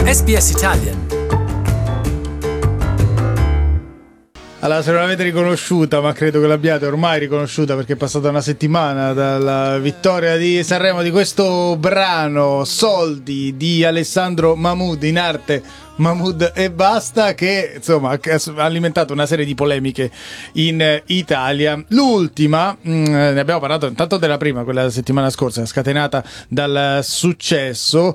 SBS Italian. Allora, se non l'avete riconosciuta, ma credo che l'abbiate ormai riconosciuta perché è passata una settimana dalla vittoria di Sanremo, di questo brano Soldi di Alessandro Mahmood, in arte Mahmood e basta, che insomma ha alimentato una serie di polemiche in Italia. L'ultima, ne abbiamo parlato intanto della prima, quella della settimana scorsa, scatenata dal successo,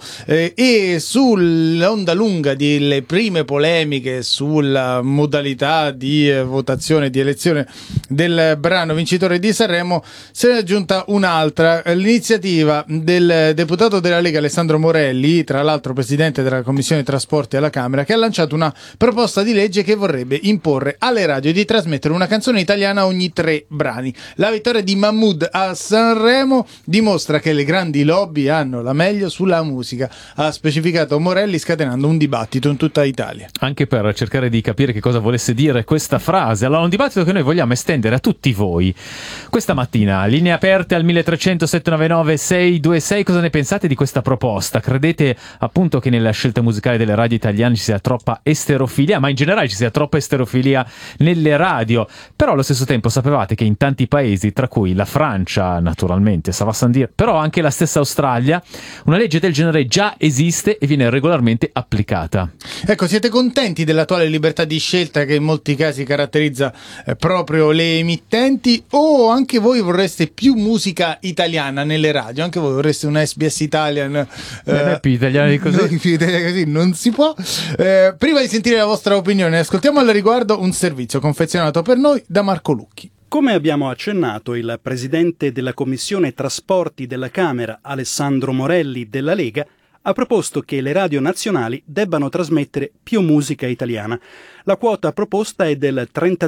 e sull'onda lunga delle prime polemiche sulla modalità di votazione, di elezione del brano vincitore di Sanremo, se ne è aggiunta un'altra, l'iniziativa del deputato della Lega Alessandro Morelli, tra l'altro presidente della Commissione Trasporti alla Camera, che ha lanciato una proposta di legge che vorrebbe imporre alle radio di trasmettere una canzone italiana ogni 3 brani. La vittoria di Mahmood a Sanremo dimostra che le grandi lobby hanno la meglio sulla musica, ha specificato Morelli, scatenando un dibattito in tutta Italia. Anche per cercare di capire che cosa volesse dire questa frase. Allora, un dibattito che noi vogliamo estendere a tutti voi. Questa mattina, linee aperte al 1300 799 626, cosa ne pensate di questa proposta? Credete appunto che nella scelta musicale delle radio italiane ci sia troppa esterofilia, ma in generale ci sia troppa esterofilia nelle radio? Però allo stesso tempo sapevate che in tanti paesi, tra cui la Francia naturalmente, ça va sans dire, però anche la stessa Australia, una legge del genere già esiste e viene regolarmente applicata. Ecco, siete contenti dell'attuale libertà di scelta che in molti casi caratterizza proprio le emittenti, o anche voi vorreste più musica italiana nelle radio? Anche voi vorreste una SBS Italian? Più italiani così? Più italiani così non si può. Prima di sentire la vostra opinione, ascoltiamo al riguardo un servizio confezionato per noi da Marco Lucchi. Come abbiamo accennato, il presidente della Commissione Trasporti della Camera, Alessandro Morelli della Lega, ha proposto che le radio nazionali debbano trasmettere più musica italiana. La quota proposta è del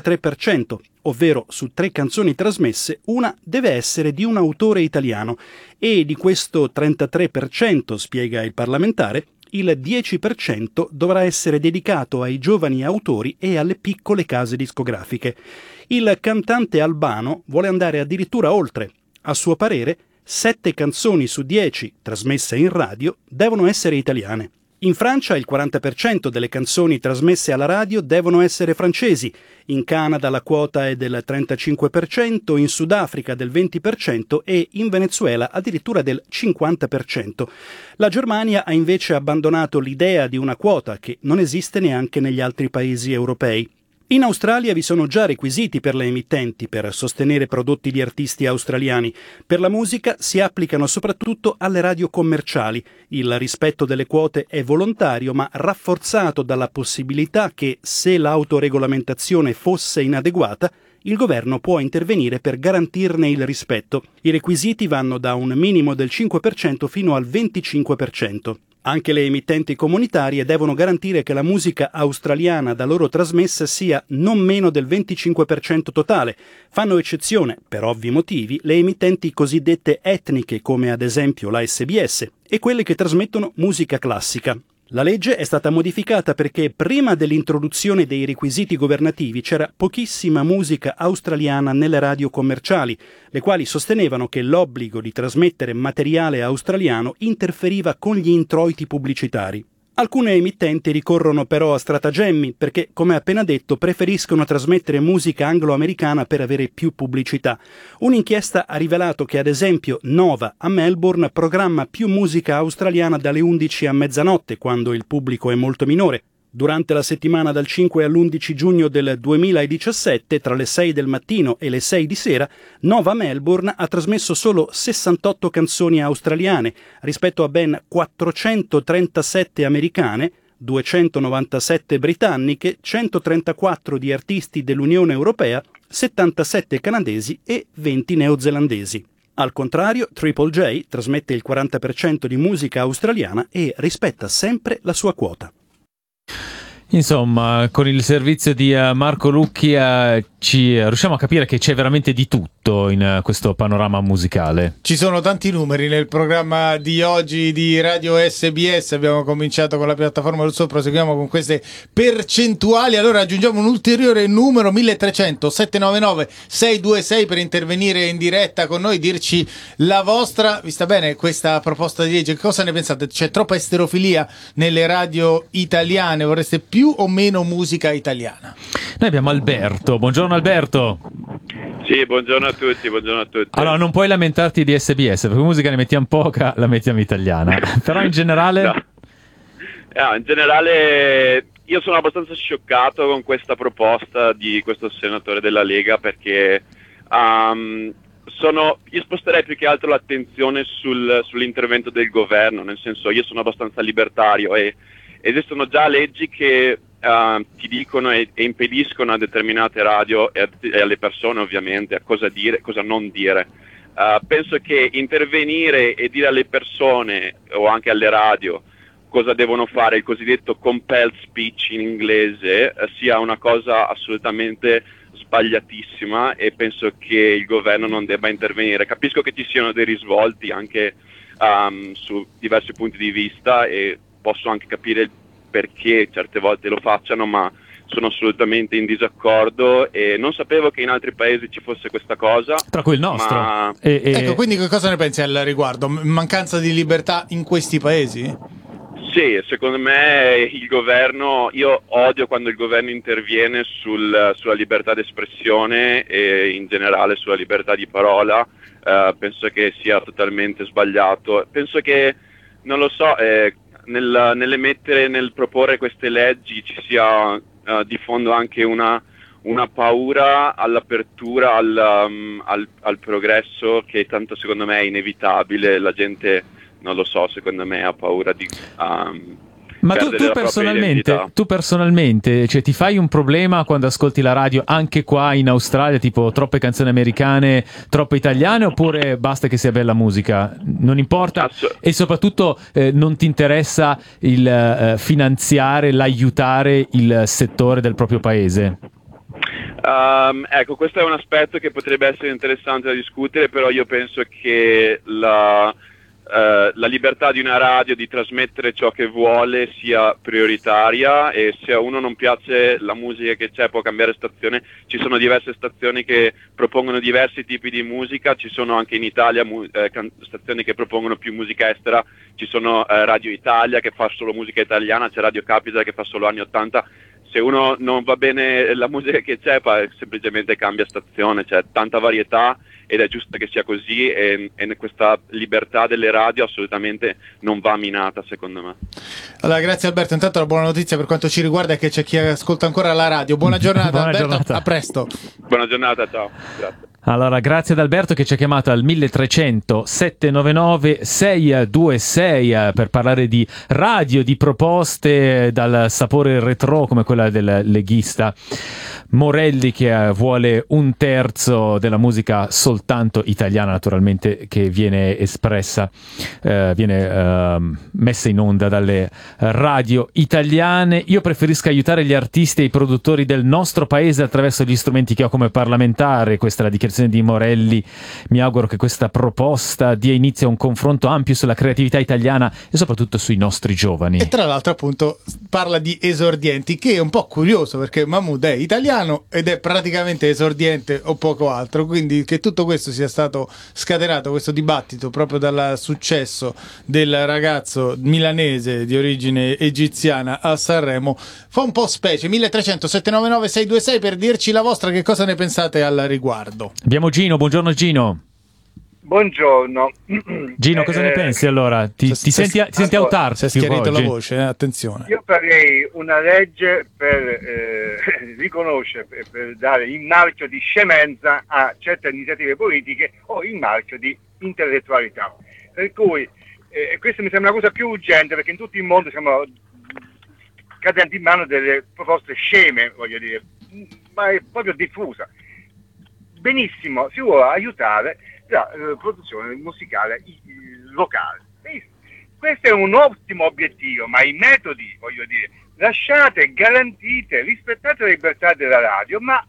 33%, ovvero su 3 canzoni trasmesse, una deve essere di un autore italiano, e di questo 33%, spiega il parlamentare, il 10% dovrà essere dedicato ai giovani autori e alle piccole case discografiche. Il cantante albano vuole andare addirittura oltre. A suo parere, 7 canzoni su 10 trasmesse in radio devono essere italiane. In Francia il 40% delle canzoni trasmesse alla radio devono essere francesi, in Canada la quota è del 35%, in Sudafrica del 20% e in Venezuela addirittura del 50%. La Germania ha invece abbandonato l'idea di una quota che non esiste neanche negli altri paesi europei. In Australia vi sono già requisiti per le emittenti per sostenere prodotti di artisti australiani. Per la musica si applicano soprattutto alle radio commerciali. Il rispetto delle quote è volontario, ma rafforzato dalla possibilità che, se l'autoregolamentazione fosse inadeguata, il governo può intervenire per garantirne il rispetto. I requisiti vanno da un minimo del 5% fino al 25%. Anche le emittenti comunitarie devono garantire che la musica australiana da loro trasmessa sia non meno del 25% totale. Fanno eccezione, per ovvi motivi, le emittenti cosiddette etniche, come ad esempio la SBS, e quelle che trasmettono musica classica. La legge è stata modificata perché prima dell'introduzione dei requisiti governativi c'era pochissima musica australiana nelle radio commerciali, le quali sostenevano che l'obbligo di trasmettere materiale australiano interferiva con gli introiti pubblicitari. Alcune emittenti ricorrono però a stratagemmi perché, come appena detto, preferiscono trasmettere musica anglo-americana per avere più pubblicità. Un'inchiesta ha rivelato che, ad esempio, Nova a Melbourne programma più musica australiana dalle 11 a mezzanotte, quando il pubblico è molto minore. Durante la settimana dal 5 all'11 giugno del 2017, tra le 6 del mattino e le 6 di sera, Nova Melbourne ha trasmesso solo 68 canzoni australiane, rispetto a ben 437 americane, 297 britanniche, 134 di artisti dell'Unione Europea, 77 canadesi e 20 neozelandesi. Al contrario, Triple J trasmette il 40% di musica australiana e rispetta sempre la sua quota. Insomma, con il servizio di Marco Lucchi riusciamo a capire che c'è veramente di tutto in questo panorama musicale. Ci sono tanti numeri nel programma di oggi di Radio SBS. Abbiamo cominciato con la piattaforma del Sol, proseguiamo con queste percentuali. Allora aggiungiamo un ulteriore numero, 1300 799 626, per intervenire in diretta con noi, dirci la vostra. Vi sta bene questa proposta di legge? Cosa ne pensate? C'è troppa esterofilia nelle radio italiane? Vorreste più o meno musica italiana? Noi abbiamo Alberto. Buongiorno Alberto. Sì, buongiorno a tutti. Allora, non puoi lamentarti di SBS, perché musica ne mettiamo poca, la mettiamo italiana. Però in generale... In generale io sono abbastanza scioccato con questa proposta di questo senatore della Lega, perché io sposterei più che altro l'attenzione sull'intervento del governo, nel senso, io sono abbastanza libertario e esistono già leggi che ti dicono e impediscono a determinate radio e alle persone ovviamente a cosa dire, cosa non dire. Penso che intervenire e dire alle persone o anche alle radio cosa devono fare, il cosiddetto compelled speech in inglese, sia una cosa assolutamente sbagliatissima, e penso che il governo non debba intervenire. Capisco che ci siano dei risvolti anche su diversi punti di vista, e posso anche capire perché certe volte lo facciano, ma sono assolutamente in disaccordo e non sapevo che in altri paesi ci fosse questa cosa. Tra cui il nostro. Ecco, quindi che cosa ne pensi al riguardo? Mancanza di libertà in questi paesi? Sì, secondo me il governo, io odio quando il governo interviene sulla libertà d'espressione e in generale sulla libertà di parola. Penso che sia totalmente sbagliato. Penso che, non lo so, nel proporre queste leggi ci sia di fondo anche una paura all'apertura, al progresso, che tanto secondo me è inevitabile. La gente, non lo so, secondo me ha paura di ma tu personalmente, cioè, ti fai un problema quando ascolti la radio anche qua in Australia, tipo troppe canzoni americane, troppe italiane, oppure basta che sia bella musica? Non importa? E soprattutto non ti interessa il finanziare, l'aiutare il settore del proprio paese? Ecco, questo è un aspetto che potrebbe essere interessante da discutere, però io penso che la libertà di una radio di trasmettere ciò che vuole sia prioritaria, e se a uno non piace la musica che c'è può cambiare stazione. Ci sono diverse stazioni che propongono diversi tipi di musica, ci sono anche in Italia stazioni che propongono più musica estera, ci sono Radio Italia che fa solo musica italiana, c'è Radio Capital che fa solo anni 80. Se uno non va bene la musica che c'è, semplicemente cambia stazione. C'è tanta varietà ed è giusto che sia così, e questa libertà delle radio assolutamente non va minata, secondo me. Allora, grazie Alberto. Intanto la buona notizia per quanto ci riguarda è che c'è chi ascolta ancora la radio. Buona giornata. Buona Alberto, giornata. a presto. Buona giornata, ciao. Grazie. Allora, grazie ad Alberto che ci ha chiamato al 1300 799 626 per parlare di radio, di proposte dal sapore retro come quella del leghista Morelli, che vuole un terzo della musica soltanto italiana, naturalmente, che viene espressa, viene messa in onda dalle radio italiane. Io preferisco aiutare gli artisti e i produttori del nostro paese attraverso gli strumenti che ho come parlamentare. Questa è la dichiarazione di Morelli. Mi auguro che questa proposta dia inizio a un confronto ampio sulla creatività italiana e soprattutto sui nostri giovani. E tra l'altro appunto parla di esordienti, che è un po' curioso perché Mahmood è italiano ed è praticamente esordiente o poco altro, quindi che tutto questo sia stato scatenato, questo dibattito, proprio dal successo del ragazzo milanese di origine egiziana a Sanremo, fa un po' specie. 1300 799 626 per dirci la vostra, che cosa ne pensate al riguardo. Abbiamo Gino, buongiorno Gino. Buongiorno. Gino, cosa ne pensi allora? Ti senti autarsi? Si è schiarito la voce, attenzione. Io farei una legge per riconoscere, per dare il marchio di scemenza a certe iniziative politiche o il marchio di intellettualità. Per cui questa mi sembra una cosa più urgente, perché in tutto il mondo siamo cadenti in mano delle proposte sceme, voglio dire, ma è proprio diffusa. Benissimo, si vuole aiutare la produzione musicale locale. Questo è un ottimo obiettivo, ma i metodi, voglio dire, lasciate, garantite, rispettate la libertà della radio, ma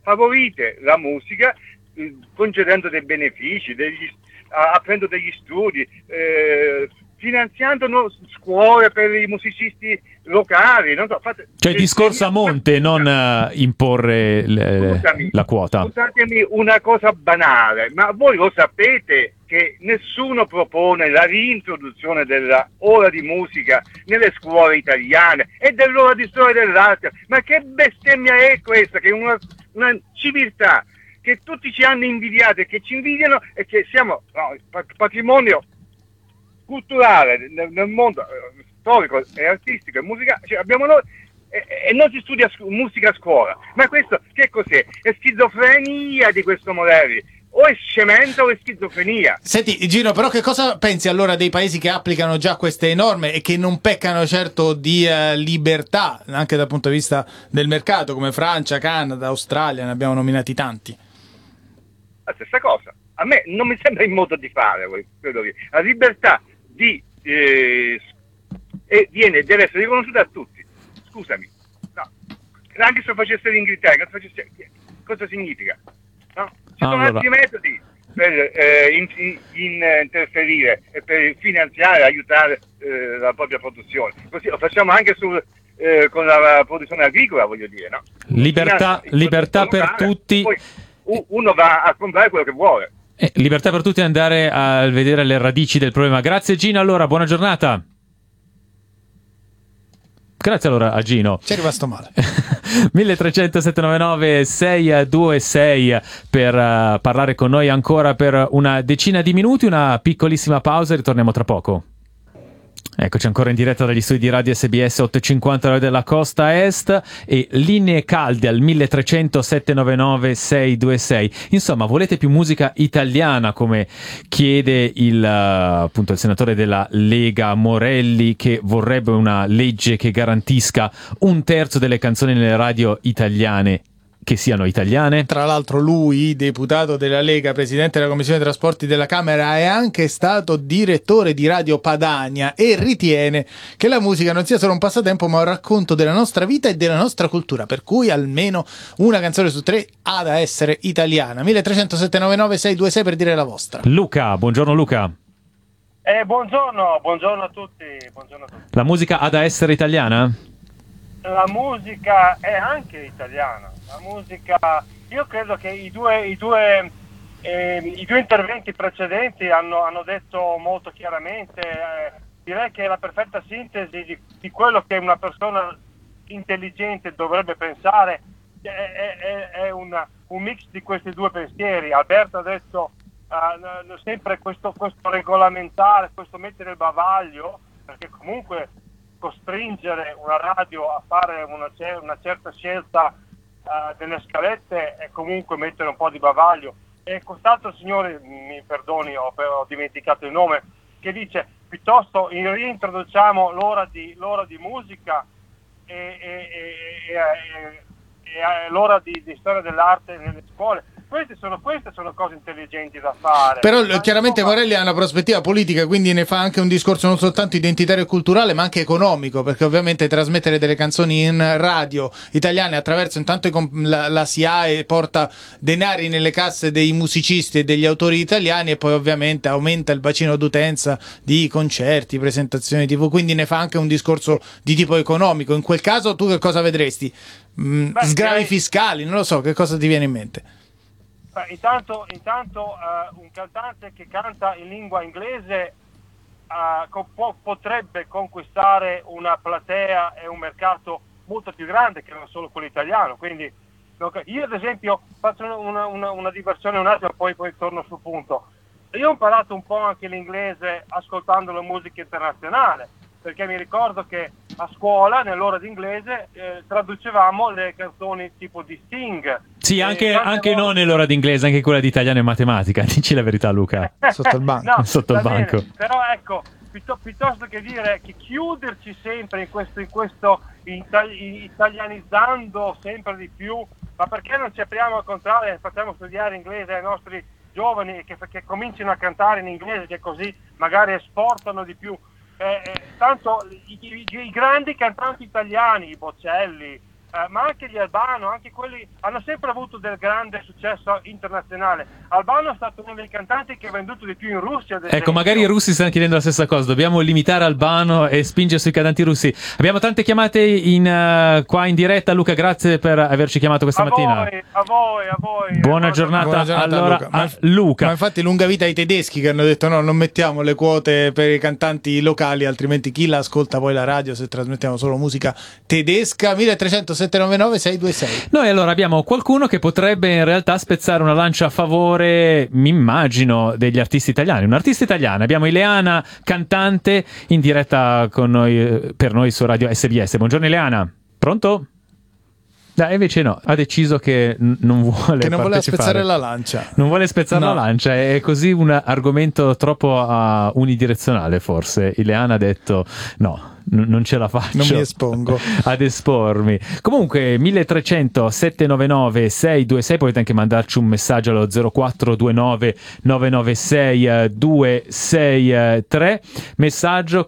favorite la musica concedendo dei benefici, aprendo degli studi, finanziando scuole per i musicisti locali. Non so, cioè discorso a monte, non imporre la quota. Scusatemi una cosa banale, ma voi lo sapete che nessuno propone la reintroduzione della ora di musica nelle scuole italiane e dell'ora di storia dell'arte? Ma che bestemmia è questa? Che una civiltà che tutti ci hanno invidiato e che ci invidiano, e che siamo patrimonio culturale nel mondo storico e artistico e musicale, cioè abbiamo noi, e non si studia musica a scuola. Ma questo che cos'è? È schizofrenia di questo Morelli, o è scemenza o è schizofrenia. Senti Gino, però che cosa pensi allora dei paesi che applicano già queste norme e che non peccano certo di libertà anche dal punto di vista del mercato, come Francia, Canada, Australia, ne abbiamo nominati tanti? La stessa cosa, a me non mi sembra il modo di fare, credo che la libertà deve essere riconosciuta a tutti. Scusami, no, anche se facesse l'Inghilterra, cosa significa? No? Ci sono altri metodi per interferire e per finanziare, aiutare la propria produzione. Così lo facciamo anche con la produzione agricola, voglio dire, no? Libertà per tutti. Poi uno va a comprare quello che vuole. Libertà per tutti, andare a vedere le radici del problema. Grazie Gino, allora buona giornata. Grazie allora a Gino. Ci è rimasto male. 1300 799 626 per parlare con noi ancora per una decina di minuti, una piccolissima pausa e ritorniamo tra poco. Eccoci ancora in diretta dagli studi di Radio SBS 850 della costa est e linee calde al 1300 799 626. Insomma, volete più musica italiana, come chiede appunto il senatore della Lega Morelli, che vorrebbe una legge che garantisca 1/3 delle canzoni nelle radio italiane che siano italiane. Tra l'altro lui, deputato della Lega, presidente della Commissione Trasporti della Camera, è anche stato direttore di Radio Padania e ritiene che la musica non sia solo un passatempo ma un racconto della nostra vita e della nostra cultura, per cui almeno una canzone su 3 ha da essere italiana. 1300 799 626 per dire la vostra. Luca, buongiorno Luca. Buongiorno a tutti. La musica ha da essere italiana? La musica è anche italiana. La musica, io credo che i due interventi precedenti hanno detto molto chiaramente, direi che è la perfetta sintesi di quello che una persona intelligente dovrebbe pensare. È un mix di questi due pensieri. Alberto ha detto sempre questo regolamentare, questo mettere il bavaglio, perché comunque costringere una radio a fare una certa scelta delle scalette è comunque mettere un po' di bavaglio. E quest'altro signore, mi perdoni, ho dimenticato il nome, che dice piuttosto reintroduciamo l'ora di musica e l'ora di storia dell'arte nelle scuole. Queste sono cose intelligenti da fare. Però chiaramente Morelli ha una prospettiva politica, quindi ne fa anche un discorso non soltanto identitario e culturale ma anche economico, perché ovviamente trasmettere delle canzoni in radio italiane attraverso intanto la SIAE porta denari nelle casse dei musicisti e degli autori italiani, e poi ovviamente aumenta il bacino d'utenza di concerti, presentazioni TV, quindi ne fa anche un discorso di tipo economico. In quel caso tu che cosa vedresti? Sgravi fiscali, non lo so, che cosa ti viene in mente? Intanto un cantante che canta in lingua inglese potrebbe conquistare una platea e un mercato molto più grande che non solo quello italiano. Quindi io ad esempio faccio una diversione un attimo, poi torno sul punto. Io ho imparato un po' anche l'inglese ascoltando la musica internazionale, perché mi ricordo che a scuola nell'ora d'inglese traducevamo le canzoni tipo di Sting. Sì, anche non nell'ora d'inglese, anche quella di italiano e matematica, dici la verità Luca. Sotto il banco. No, sotto il banco. Bene, però ecco, piuttosto che dire che chiuderci sempre in questo italianizzando sempre di più, ma perché non ci apriamo al contrario e facciamo studiare inglese ai nostri giovani che comincino a cantare in inglese, che così magari esportano di più. Tanto i grandi cantanti italiani, i Bocelli, ma anche gli Albano, anche quelli hanno sempre avuto del grande successo internazionale. Albano è stato uno dei cantanti che ha venduto di più in Russia, ad esempio. Ecco, magari i russi stanno chiedendo la stessa cosa, dobbiamo limitare Albano e spingere sui cantanti russi. Abbiamo tante chiamate qua in diretta. Luca, grazie per averci chiamato questa mattina. A voi. Buona giornata. Allora, Luca. Ma infatti lunga vita ai tedeschi che hanno detto no, non mettiamo le quote per i cantanti locali, altrimenti chi la ascolta poi la radio se trasmettiamo solo musica tedesca. 1300 799 626. Noi allora abbiamo qualcuno che potrebbe in realtà spezzare una lancia a favore, mi immagino, degli artisti italiani. Un artista italiana. Abbiamo Ileana, cantante, in diretta con noi, per noi su Radio SBS. Buongiorno Ileana. Pronto? Invece no, ha deciso che non vuole voleva spezzare la lancia. Non vuole spezzare la lancia, è così un argomento troppo unidirezionale forse. Ileana ha detto no, non ce la faccio. Non mi espongo ad espormi. Comunque 1300 799 626, potete anche mandarci un messaggio allo 0429 996 263. Messaggio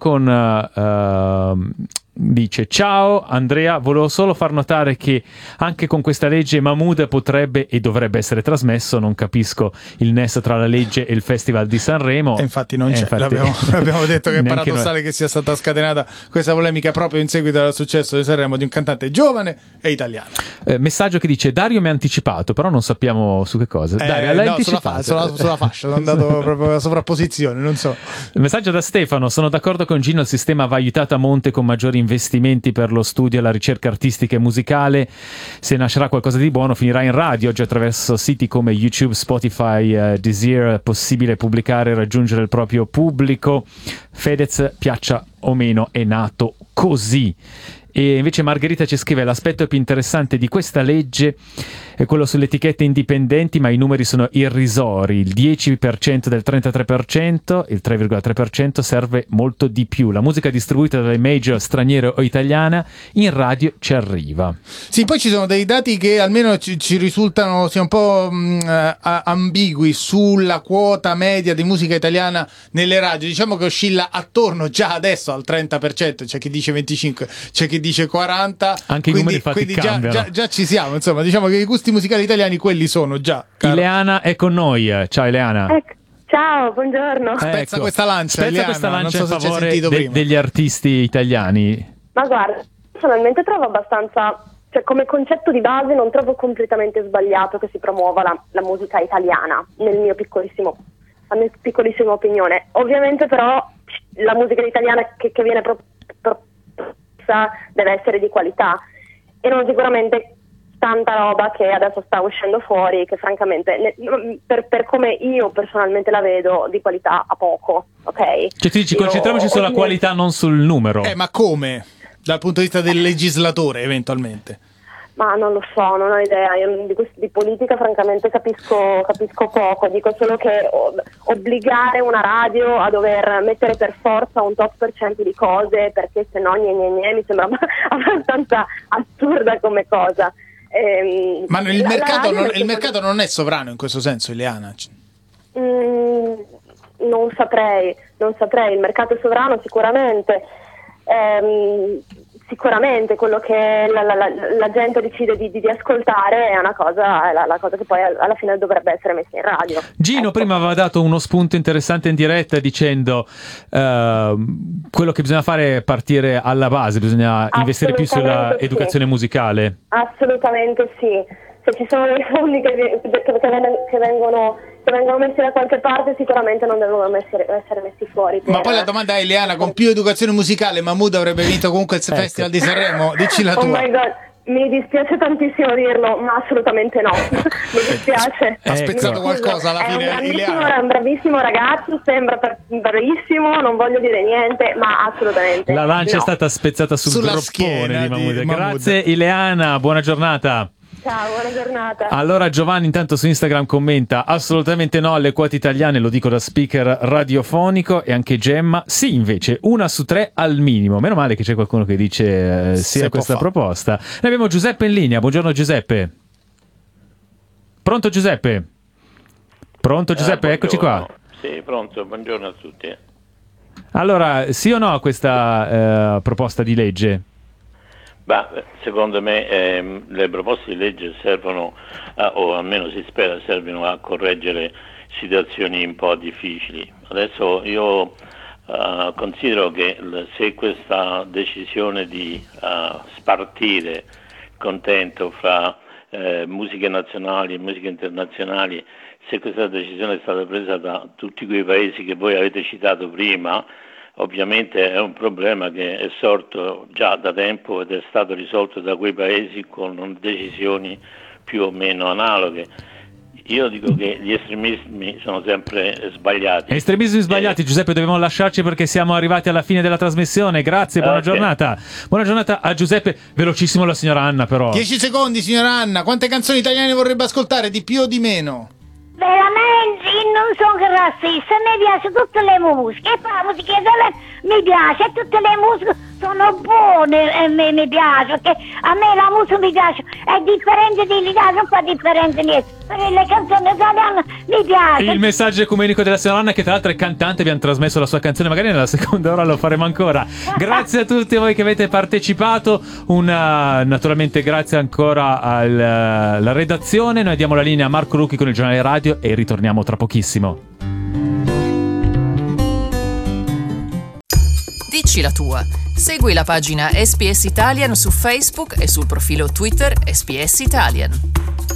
con dice: ciao Andrea, volevo solo far notare che anche con questa legge Mahmood potrebbe e dovrebbe essere trasmesso. Non capisco il nesso tra la legge e il Festival di Sanremo. E infatti non c'è. L'abbiamo detto che è paradossale che sia stata scatenata questa polemica proprio in seguito al successo di Sanremo di un cantante giovane e italiano. Messaggio che dice: Dario mi ha anticipato, però non sappiamo su che cosa. Dario, l'hai anticipato? Sulla fascia, sono andato proprio a sovrapposizione, non so. Messaggio da Stefano: sono d'accordo con Gino, il sistema va aiutato a monte con maggiori investimenti per lo studio e la ricerca artistica e musicale. Se nascerà qualcosa di buono finirà in radio. Oggi attraverso siti come YouTube, Spotify, Deezer è possibile pubblicare e raggiungere il proprio pubblico. Fedez, piaccia o meno, è nato così. E invece Margherita ci scrive: l'aspetto più interessante di questa legge è quello sulle etichette indipendenti, ma i numeri sono irrisori. Il 10% del 33%, il 3,3% serve molto di più. La musica distribuita dalle major straniere o italiana in radio ci arriva. Sì, poi ci sono dei dati che almeno ci risultano sia un po' ambigui sulla quota media di musica italiana nelle radio. Diciamo che oscilla attorno già adesso al 30%, c'è chi dice 25%, c'è chi dice 40%. Anche i numeri fatti cambiano. Già ci siamo, insomma, diciamo che i gusti musicali italiani quelli sono già. Ileana è con noi. Ciao Ileana. Ciao, buongiorno. Spezza questa lancia, Spezza Ileana, questa lancia non so a se favore prima. degli artisti italiani. Ma guarda, personalmente trovo abbastanza, cioè come concetto di base non trovo completamente sbagliato che si promuova la musica italiana, la mia piccolissima opinione. Ovviamente però la musica italiana che viene proposta deve essere di qualità e non sicuramente tanta roba che adesso sta uscendo fuori, che francamente per come io personalmente la vedo di qualità a poco, ok? Cioè ti dici concentriamoci sulla qualità, non sul numero. Ma come? Dal punto di vista del legislatore eventualmente? Ma non lo so, non ho idea, io di politica francamente capisco poco, dico solo che obbligare una radio a dover mettere per forza un tot per cento di cose perché se no mi sembra abbastanza assurda come cosa. Ma il mercato non è sovrano in questo senso, Ileana? Non saprei, il mercato è sovrano sicuramente. Sicuramente quello che la gente decide di ascoltare è una cosa, è la cosa che poi alla fine dovrebbe essere messa in radio. Gino prima aveva dato uno spunto interessante in diretta dicendo quello che bisogna fare è partire alla base, bisogna investire più sulla educazione musicale. Assolutamente sì. Se ci sono dei fondi che vengono messi da qualche parte, sicuramente non devono essere messi fuori. Ma poi la domanda è, Ileana, con più educazione musicale Mahmood avrebbe vinto comunque il Festival di Sanremo? Dici la tua. Oh my God, mi dispiace tantissimo dirlo, ma assolutamente no. Mi dispiace. Ha spezzato qualcosa alla fine, Ileana. È un bravissimo ragazzo, sembra bravissimo, non voglio dire niente, ma assolutamente la lancia è stata spezzata sulla groppone di Mahmood. Mahmood. Grazie Ileana, buona giornata. Ciao, buona giornata. Allora Giovanni intanto su Instagram commenta: assolutamente no alle quote italiane, lo dico da speaker radiofonico. E anche Gemma: sì, invece 1 su 3 al minimo. Meno male che c'è qualcuno che dice sì a questa proposta. Ne abbiamo Giuseppe in linea. Buongiorno Giuseppe. Pronto Giuseppe? Pronto Giuseppe, eccoci qua. Sì, pronto, buongiorno a tutti. Allora, sì o no a questa proposta di legge? Secondo me le proposte di legge servono, o almeno si spera servano a correggere situazioni un po' difficili. Adesso io considero che se questa decisione di spartire il contento fra musiche nazionali e musiche internazionali, se questa decisione è stata presa da tutti quei paesi che voi avete citato prima, ovviamente è un problema che è sorto già da tempo ed è stato risolto da quei paesi con decisioni più o meno analoghe. Io dico che gli estremismi sono sempre sbagliati. Estremismi sbagliati, Giuseppe, dobbiamo lasciarci perché siamo arrivati alla fine della trasmissione. Grazie, buona giornata. Buona giornata a Giuseppe. Velocissimo la signora Anna, però. 10 secondi, signora Anna. Quante canzoni italiane vorrebbe ascoltare, di più o di meno? Veramente, io non sono razzista, mi piace tutte le musiche, e poi la musica italiana mi piace, e tutte le musiche sono buone e mi piace, perché a me la musica mi piace, è differente dell'Italia, non fa differente niente, perché le canzoni italiane mi piacciono. Il messaggio ecumenico della signora Anna, che tra l'altro è cantante, abbiamo trasmesso la sua canzone, magari nella seconda ora lo faremo ancora. Grazie a tutti voi che avete partecipato, naturalmente grazie ancora alla redazione. Noi diamo la linea a Marco Rucchi con il giornale radio e ritorniamo tra pochissimo. Dici la tua. Segui la pagina SPS Italian su Facebook e sul profilo Twitter SPS Italian.